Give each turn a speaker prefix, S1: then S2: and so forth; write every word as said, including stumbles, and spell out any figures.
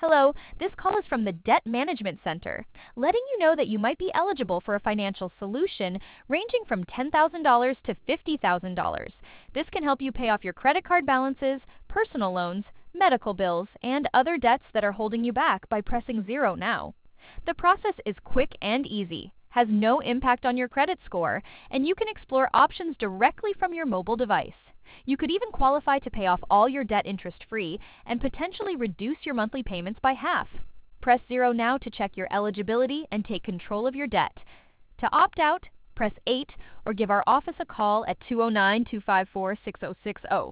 S1: Hello, this call is from the Debt Management Center, letting you know that you might be eligible for a financial solution ranging from ten thousand dollars to fifty thousand dollars. This can help you pay off your credit card balances, personal loans, medical bills, and other debts that are holding you back by pressing zero now. The process is quick and easy, has no impact on your credit score, and you can explore options directly from your mobile device. You could even qualify to pay off all your debt interest-free and potentially reduce your monthly payments by half. Press zero now to check your eligibility and take control of your debt. To opt out, press eight or give our office a call at two oh nine, two five four, six oh six oh.